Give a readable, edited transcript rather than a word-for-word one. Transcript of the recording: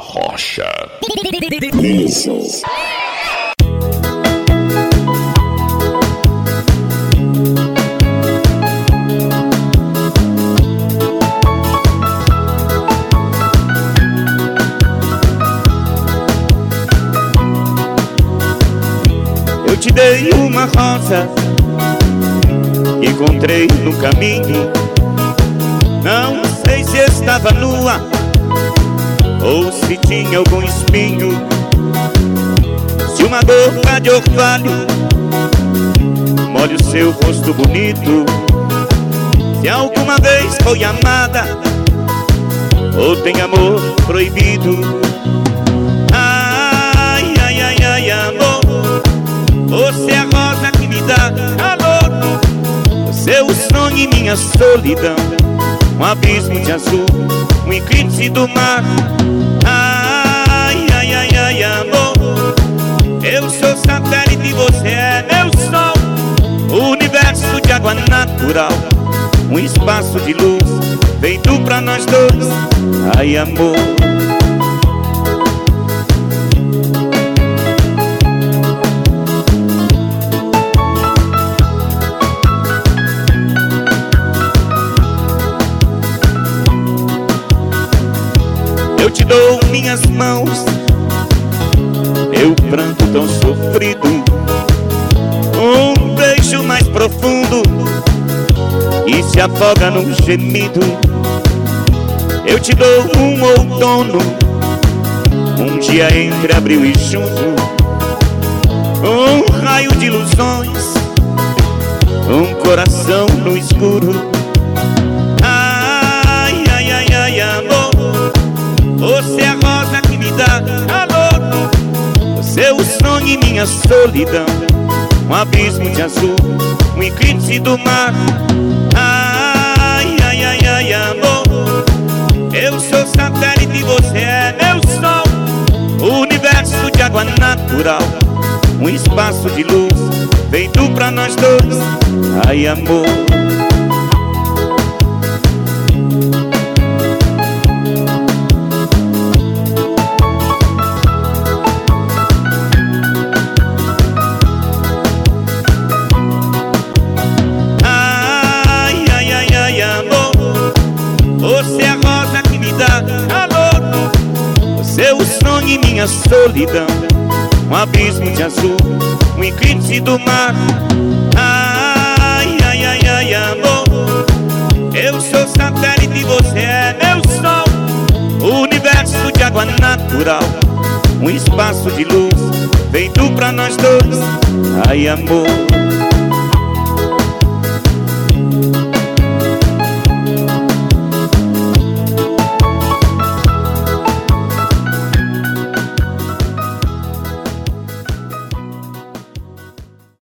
Rocha. Isso. Eu te dei uma rosa que encontrei no caminho. Não sei se estava nua ou se tinha algum espinho. Se uma gota de orvalho molha o seu rosto bonito, se alguma vez foi amada ou tem amor proibido. Ai, ai, ai, ai, amor, você é a rosa que me dá calor. Você é o sonho e minha solidão, um abismo de azul, um eclipse do mar. Ai, ai, ai, ai, amor, eu sou satélite e você é meu sol. O universo de água natural, um espaço de luz feito pra nós dois. Ai, amor. Eu te dou minhas mãos, meu pranto tão sofrido, um beijo mais profundo e se afoga num gemido. Eu te dou um outono, um dia entre abril e junho, um raio de ilusões, um coração no escuro. Ai, ai, ai, ai, amor, você é a rosa que me dá calor. Você é o sonho e minha solidão, um abismo de azul, um eclipse do mar. Ai, ai, ai, ai, amor, eu sou satélite e você é meu sol. O universo de água natural, um espaço de luz feito pra nós dois. Ai, amor. Você é a rosa que me dá calor. Você é o sonho e minha solidão, um abismo de azul, um eclipse do mar. Ai, ai, ai, ai, amor, eu sou satélite e você é meu sol. O universo de água natural, um espaço de luz feito pra nós dois. Ai, amor.